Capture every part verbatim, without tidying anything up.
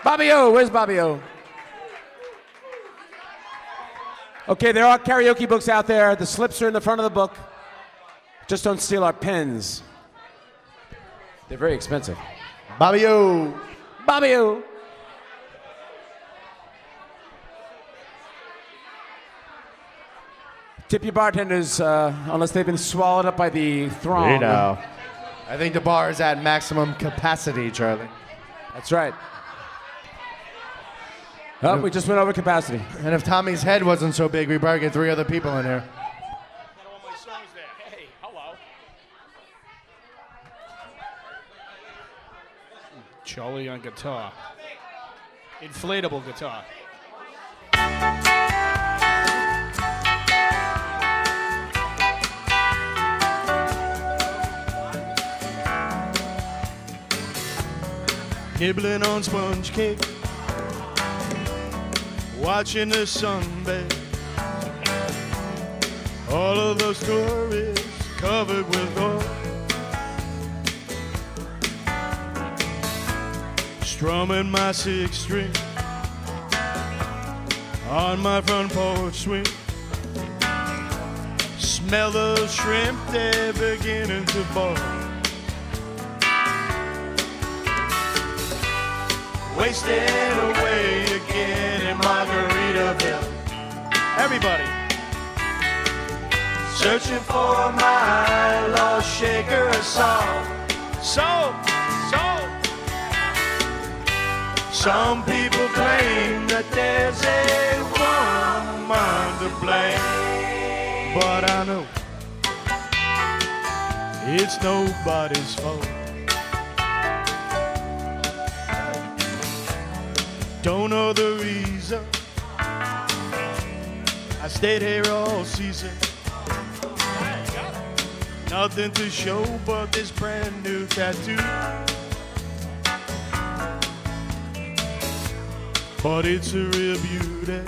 Bobby O, where's Bobby O? Okay, there are karaoke books out there. The slips are in the front of the book. Just don't steal our pens. They're very expensive. Bobby O. Bobby O. Tip your bartenders, uh, unless they've been swallowed up by the throng. Hey now. I think the bar is at maximum capacity, Charlie. That's right. Oh, we just went over capacity. And if Tommy's head wasn't so big, we'd probably get three other people in here. Hey, hello. Charlie on guitar. Inflatable guitar. Nibbling on sponge cake, watching the sun bake. All of those stories covered with gold. Strumming my six string on my front porch swing. Smell the shrimp, they're beginning to boil. Wasting away again in Margaritaville. Everybody. Searching for my lost shaker of salt. Salt, salt. Some people claim that there's a woman to blame, but I know it's nobody's fault. Don't know the reason I stayed here all season. Nothing to show but this brand new tattoo. But it's a real beauty,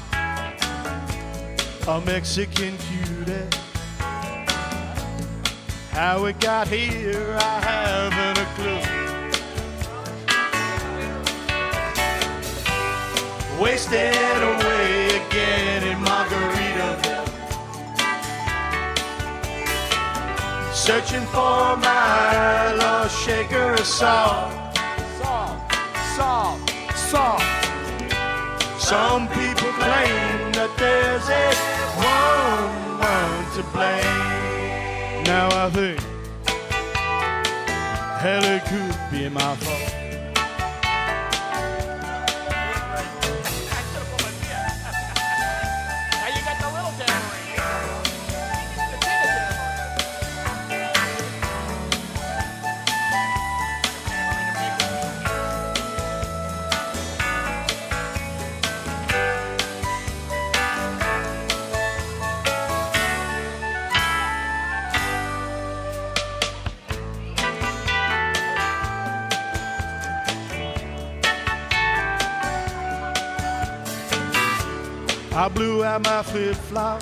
a Mexican cutie. How it got here, I haven't a clue. Wasted away again in Margaritaville. Searching for my lost shaker of salt. Salt, salt, salt. Some people claim that there's a woman to blame. Now I think hell, it could be my fault. I blew out my flip-flop,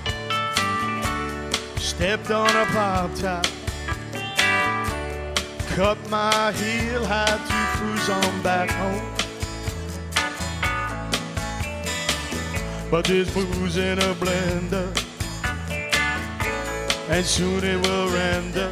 stepped on a pop top, cut my heel, had to cruise on back home. But there's booze in a blender, and soon it will render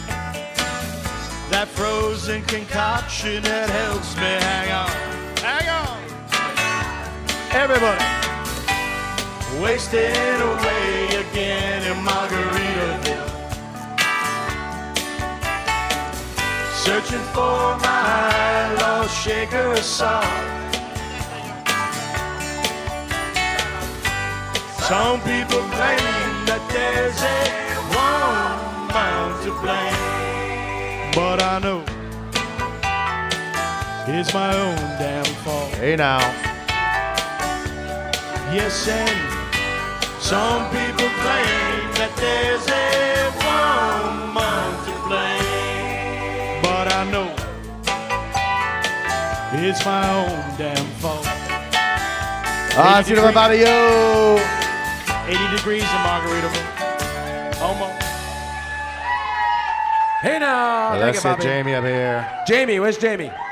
that frozen concoction that helps me hang on. Hang on! Everybody! Wasting away again in Margaritaville. Searching for my lost shaker of salt. Some people claim that there's a woman to blame, but I know it's my own damn fault. Hey now. Yes, and some people claim that there's a woman to blame, but I know it's my own damn fault. Ah, see you about you. eighty degrees in Margaritaville. Almost. Hey now. Well, Thank let's you, get Bobby. Jamie up here. Jamie, where's Jamie?